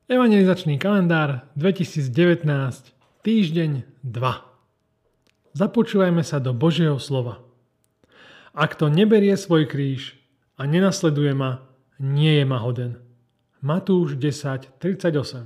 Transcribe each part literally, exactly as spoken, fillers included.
Evangelizačný kalendár dvetisícdevätnásť, týždeň dva. Započúvajme sa do Božieho slova. A kto neberie svoj kríž a nenasleduje ma, nie je ma hoden. Matúš desať tridsaťosem.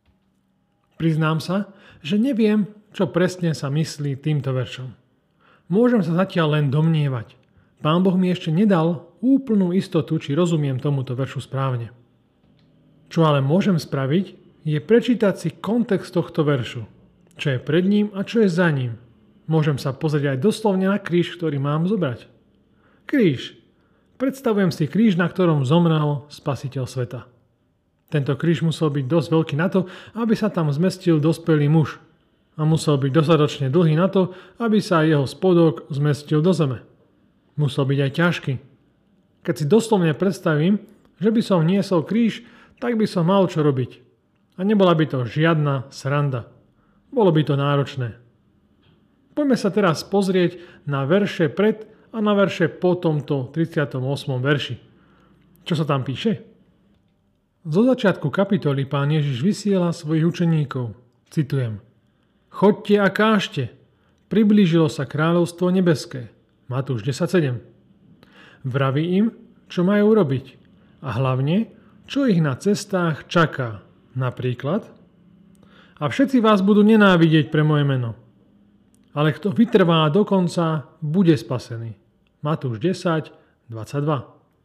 Priznám sa, že neviem, čo presne sa myslí týmto veršom. Môžem sa zatiaľ len domnievať. Pán Boh mi ešte nedal úplnú istotu, či rozumiem tomuto veršu správne. Čo ale môžem spraviť, je prečítať si kontext tohto veršu. Čo je pred ním a čo je za ním. Môžem sa pozrieť aj doslovne na kríž, ktorý mám zobrať. Kríž. Predstavujem si kríž, na ktorom zomrel Spasiteľ sveta. Tento kríž musel byť dosť veľký na to, aby sa tam zmestil dospelý muž. A musel byť dostatočne dlhý na to, aby sa jeho spodok zmestil do zeme. Musel byť aj ťažký. Keď si doslovne predstavím, že by som niesol kríž, tak by som mal čo robiť. A nebola by to žiadna sranda. Bolo by to náročné. Poďme sa teraz pozrieť na verše pred a na verše po tomto tridsiatom ôsmom verši. Čo sa tam píše? Zo začiatku kapitoly Pán Ježiš vysiela svojich učeníkov. Citujem. Choďte a kážte. Priblížilo sa kráľovstvo nebeské. Matúš desať sedem. Vraví im, čo majú robiť. A hlavne, čo ich na cestách čaká. Napríklad. A všetci vás budú nenávidieť pre moje meno. Ale kto vytrvá do konca, bude spasený. Matúš desať dvadsaťdva.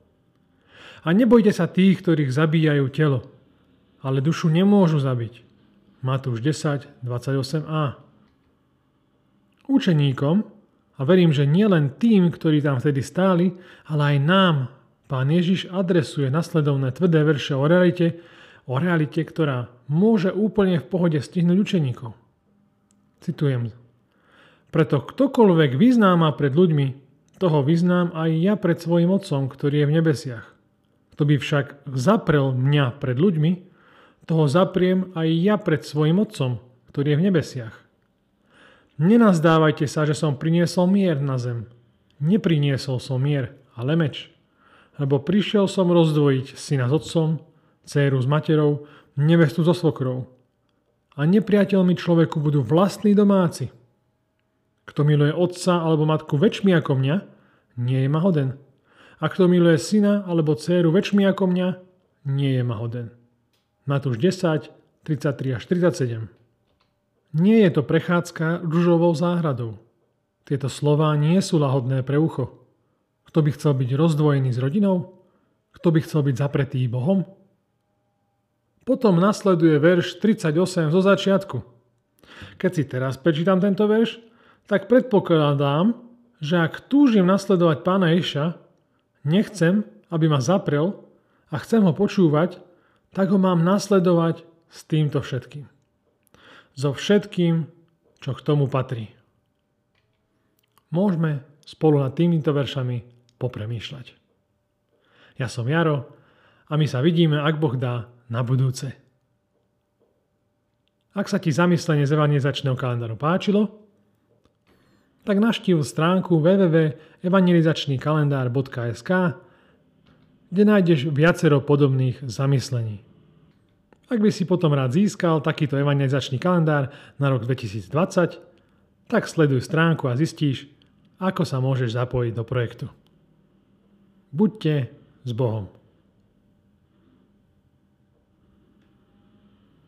A nebojte sa tých, ktorých zabíjajú telo, ale dušu nemôžu zabiť. Matúš desať dvadsaťosem a. Učeníkom, a verím, že nie len tým, ktorí tam vtedy stáli, ale aj nám, Pán Ježiš adresuje nasledovné tvrdé verše o realite, o realite, ktorá môže úplne v pohode stihnúť učeníkov. Citujem. Preto ktokoľvek vyzná ma pred ľuďmi, toho vyznám aj ja pred svojim Otcom, ktorý je v nebesiach. Kto by však zaprel mňa pred ľuďmi, toho zapriem aj ja pred svojim Otcom, ktorý je v nebesiach. Nenazdávajte sa, že som priniesol mier na zem. Nepriniesol som mier, ale meč. Lebo prišiel som rozdvojiť syna s otcom, dcéru s materou, nevestu so svokrou. A nepriateľmi človeku budú vlastní domáci. Kto miluje otca alebo matku väčšmi ako mňa, nie je ma hoden. A kto miluje syna alebo dcéru väčšmi ako mňa, nie je ma hoden. Matúš desať tridsaťtri až tridsaťsedem. Nie je to prechádzka ružovou záhradou. Tieto slová nie sú lahodné pre ucho. Kto by chcel byť rozdvojený s rodinou? Kto by chcel byť zapretý Bohom? Potom nasleduje verš tridsaťosem zo začiatku. Keď si teraz prečítam tento verš, tak predpokladám, že ak túžim nasledovať Pána Ježiša, nechcem, aby ma zaprel a chcem ho počúvať, tak ho mám nasledovať s týmto všetkým. So všetkým, čo k tomu patrí. Môžeme spolu nad týmito veršami popremýšľať. Ja som Jaro a my sa vidíme, ak Boh dá, na budúce. Ak sa ti zamyslenie z evangelizačného kalendáru páčilo, tak navštív stránku w w w bodka evangelizačný kalendár bodka es ká, kde nájdeš viacero podobných zamyslení. Ak by si potom rád získal takýto evangelizačný kalendár na rok dvetisícdvadsať, tak sleduj stránku a zistíš, ako sa môžeš zapojiť do projektu. Buďte s Bohom.